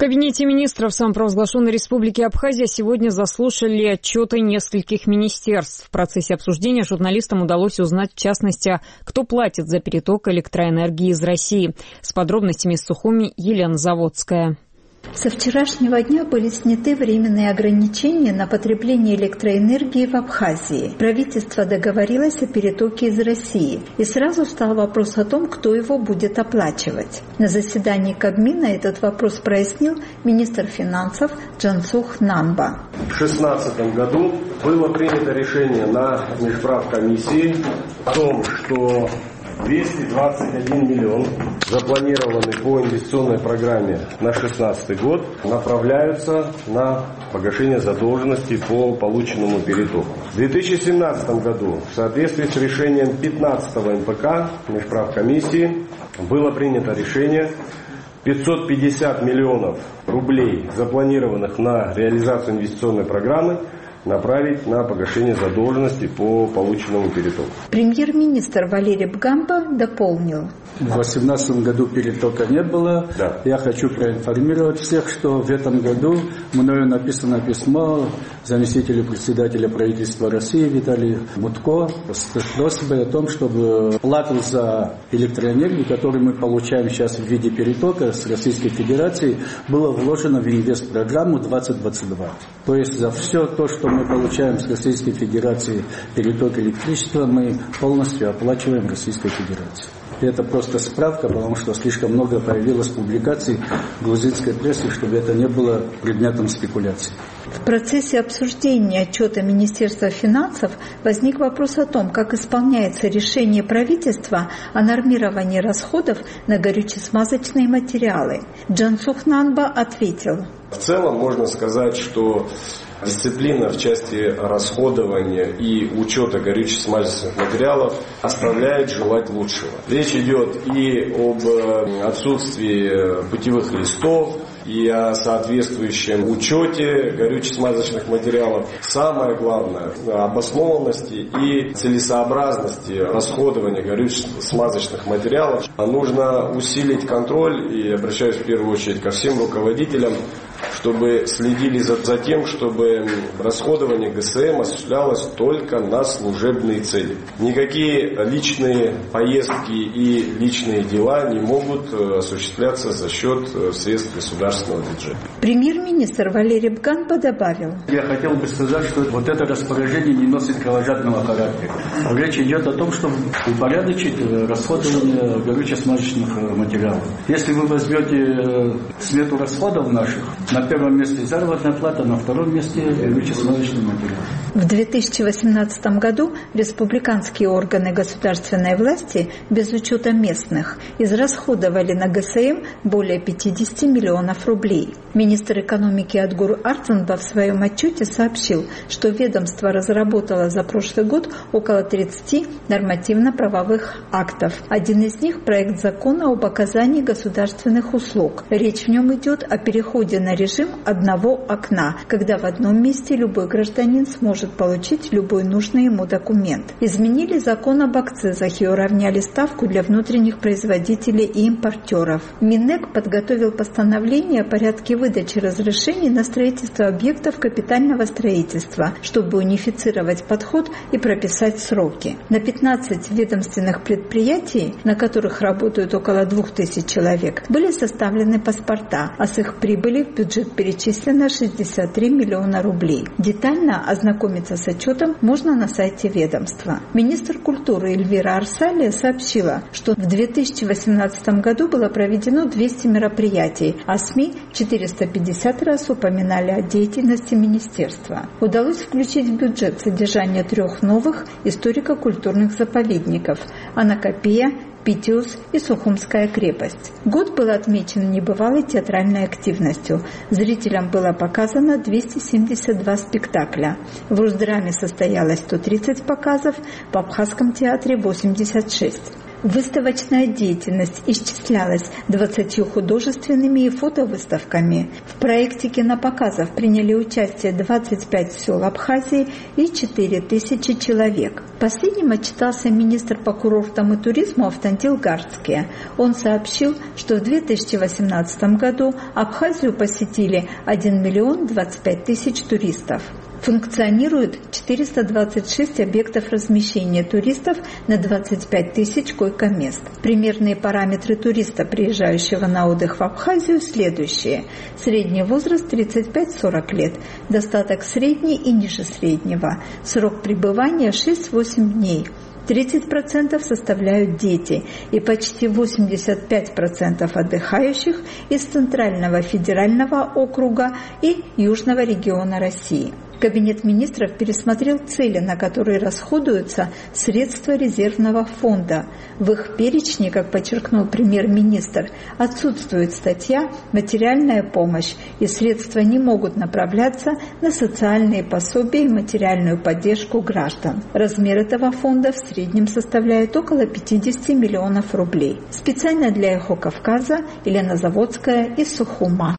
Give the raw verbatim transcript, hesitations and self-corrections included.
кабинете министров самопровозглашенной Республики Абхазия сегодня заслушали отчеты нескольких министерств. В процессе обсуждения журналистам удалось узнать, в частности, кто платит за переток электроэнергии из России. С подробностями из Сухуми Елена Заводская. Со вчерашнего дня были сняты временные ограничения на потребление электроэнергии в Абхазии. Правительство договорилось о перетоке из России. И сразу встал вопрос о том, кто его будет оплачивать. На заседании Кабмина этот вопрос прояснил министр финансов Джансух Намба. В две тысячи шестнадцатом году было принято решение на межправкомиссии о том, что двести двадцать один миллион, запланированный по инвестиционной программе на две тысячи шестнадцатый год, направляются на погашение задолженности по полученному перетоку. В две тысячи семнадцатом году, в соответствии с решением пятнадцатого эм пэ ка межправкомиссии, было принято решение пятьсот пятьдесят миллионов рублей, запланированных на реализацию инвестиционной программы, направить на погашение задолженности по полученному перетоку. Премьер-министр Валерий Бгамба дополнил. В две тысячи восемнадцатом году перетока не было. Да. Я хочу проинформировать всех, что в этом году мною написано письмо заместителю председателя правительства России Виталию Мутко с просьбой о том, чтобы плату за электроэнергию, которую мы получаем сейчас в виде перетока с Российской Федерации, было вложено в инвестпрограмму двадцать двадцать два. То есть за все то, что мы получаем с Российской Федерации переток электричества, мы полностью оплачиваем Российской Федерации. И это просто справка, потому что слишком много появилось публикаций в грузинской прессе, чтобы это не было предметом спекуляций. В процессе обсуждения отчета Министерства финансов возник вопрос о том, как исполняется решение правительства о нормировании расходов на горюче-смазочные материалы. Джансух Намба ответил. В целом можно сказать, что дисциплина в части расходования и учета горюче-смазочных материалов оставляет желать лучшего. Речь идет и об отсутствии путевых листов, и о соответствующем учете горюче-смазочных материалов. Самое главное – обоснованности и целесообразности расходования горюче-смазочных материалов. Нужно усилить контроль, и обращаюсь в первую очередь ко всем руководителям, чтобы следили за, за тем, чтобы расходование гэ эс эм осуществлялось только на служебные цели. Никакие личные поездки и личные дела не могут осуществляться за счет средств государственного бюджета. Премьер-министр Валерий Бгамба добавил. Я хотел бы сказать, что вот это распоряжение не носит кровожадного характера. Речь идет о том, чтобы упорядочить расходование горюче-смазочных материалов. Если вы возьмете смету расходов наших, на первом месте заработная плата, на втором месте горюче-смазочный материал. В две тысячи восемнадцатом году республиканские органы государственной власти, без учета местных, израсходовали на гэ эс эм более пятьдесят миллионов рублей. Министр экономики Адгур Арцанба в своем отчете сообщил, что ведомство разработало за прошлый год около тридцати нормативно-правовых актов. Один из них – проект закона об оказании государственных услуг. Речь в нем идет о переходе на режим одного окна, когда в одном месте любой гражданин сможет получить любой нужный ему документ. Изменили закон об акцизах и уравняли ставку для внутренних производителей и импортеров. Минэк подготовил постановление о порядке выдачи разрешений на строительство объектов капитального строительства, чтобы унифицировать подход и прописать сроки. На пятнадцать ведомственных предприятий, на которых работают около двух тысяч человек, были составлены паспорта, а с их прибыли в бюджет перечислено шестьдесят три миллиона рублей. Детально ознакомиться с отчетом можно на сайте ведомства. Министр культуры Эльвира Арсалия сообщила, что в две тысячи восемнадцатом году было проведено двести мероприятий, а СМИ четыреста пятьдесят раз упоминали о деятельности министерства. Удалось включить в бюджет содержание трех новых историко-культурных заповедников – Анакапия, Питиус и Сухумская крепость. Год был отмечен небывалой театральной активностью. Зрителям было показано двести семьдесят два спектакля. В Русдраме состоялось сто тридцать показов, в Абхазском театре восемьдесят шесть. Выставочная деятельность исчислялась двадцатью художественными и фотовыставками. В проекте кинопоказов приняли участие двадцать пять сел Абхазии и четыре тысячи человек. Последним отчитался министр по курортам и туризму Автандил Гарцкий. Он сообщил, что в две тысячи восемнадцатом году Абхазию посетили один миллион двадцать пять тысяч туристов. Функционирует четыреста двадцать шесть объектов размещения туристов на двадцать пять тысяч койко-мест. Примерные параметры туриста, приезжающего на отдых в Абхазию, следующие. Средний возраст тридцать пять - сорок лет, достаток средний и ниже среднего, срок пребывания шесть-восемь дней. тридцать процентов составляют дети, и почти восемьдесят пять процентов отдыхающих из Центрального федерального округа и Южного региона России. Кабинет министров пересмотрел цели, на которые расходуются средства резервного фонда. В их перечне, как подчеркнул премьер-министр, отсутствует статья «Материальная помощь», и средства не могут направляться на социальные пособия и материальную поддержку граждан. Размер этого фонда в среднем составляет около пятьдесят миллионов рублей. Специально для «Эхо Кавказа» Елена Заводская из Сухума.